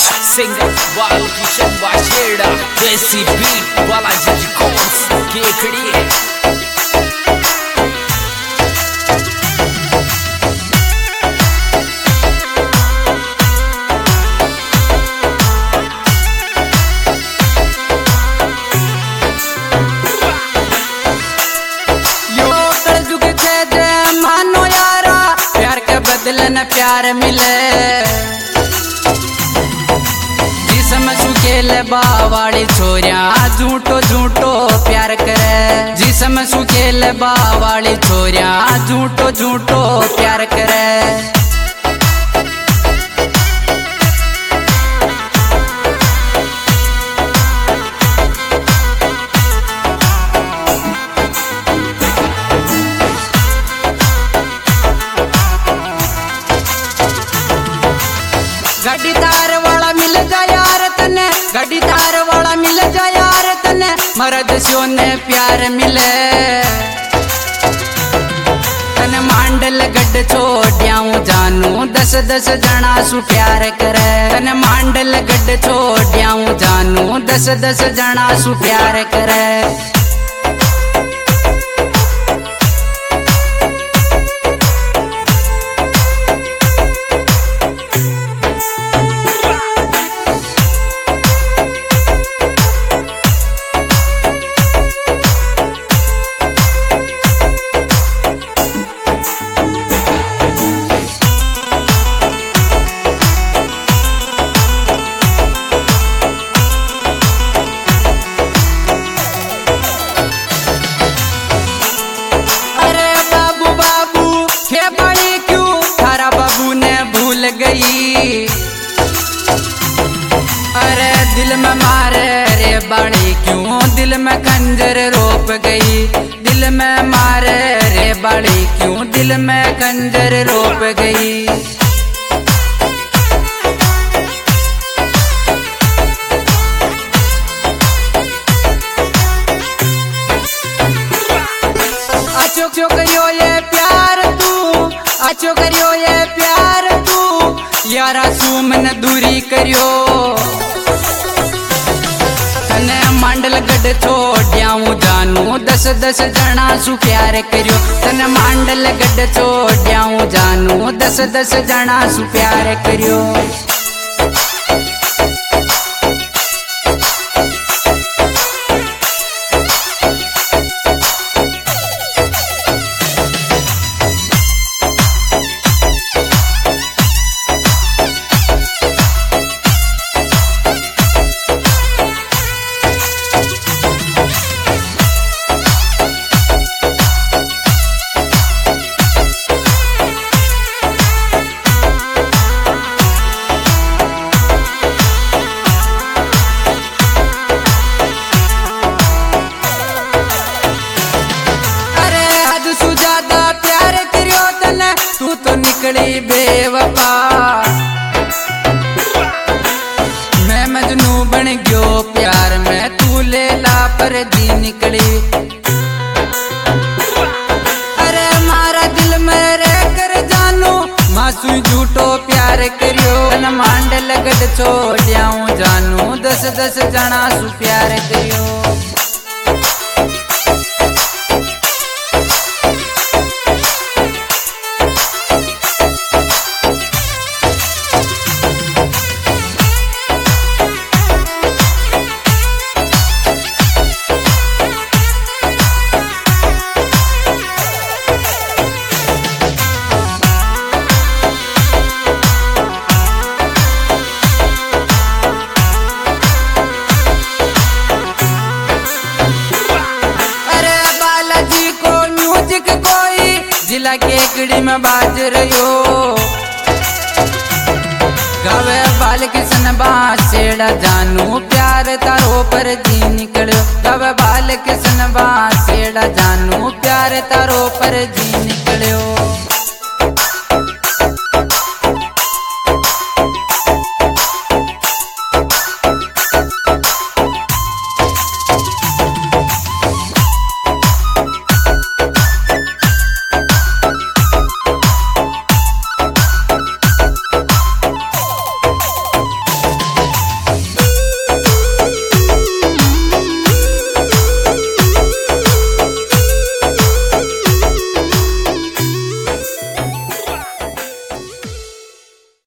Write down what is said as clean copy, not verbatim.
Singer Balkishan वाशेड़ा, देसी beat Balaji records Kekri. न प्यार मिले जिसम सुखेल बावाली छोरिया झूठो झूठो प्यार करे। जिसम सुखेल बावाली छोरिया झूठो झूठो प्यार करे। गड्डीदार वाला मिल जा यार तने, गड्डीदार वाला मिल जा यार तने, मर्द सोने प्यार मिले। तने मांडल गड्ड छोड़ियाऊं जानू 10-10 जना सु प्यार करे। तने मांडल गड्ड छोड़ियाऊं जानू 10-10 जना सु प्यार करे। गई अरे दिल में मारे रे बाड़ी क्यों, दिल में खंजर रोप गई। दिल में मारे रे बाड़ी क्यों, दिल में खंजर रोप गई। अच्छो क्यों करियो ये प्यार तू, अच्छो करियो ये प्यार तू, यारा सू मन दूरी करियो। तने मांडल गड्ड छोड़ियाऊं जानू 10-10 जना सु प्यार करियो। तने मांडल गड्ड छोड़ियाऊं जानू 10-10 जना सु प्यार करियो। तू तो निकली बेवफा, मैं मजनू बन गयो प्यार में, तू लेला पर दी निकली। अरे मारा दिल में रह कर जानू मासू झूठो प्यार करियो। तन मांडल गड्ड छोड़ियाऊं जानू 10-10 जना सु प्यार करियो। जिला केकड़ी में बाज रहियो गावे बालकिशन बासेड़ा जानू प्यार तारो पर जी निकलो। गावे बालकिशन बासेड़ा जानू प्यार तारो पर जी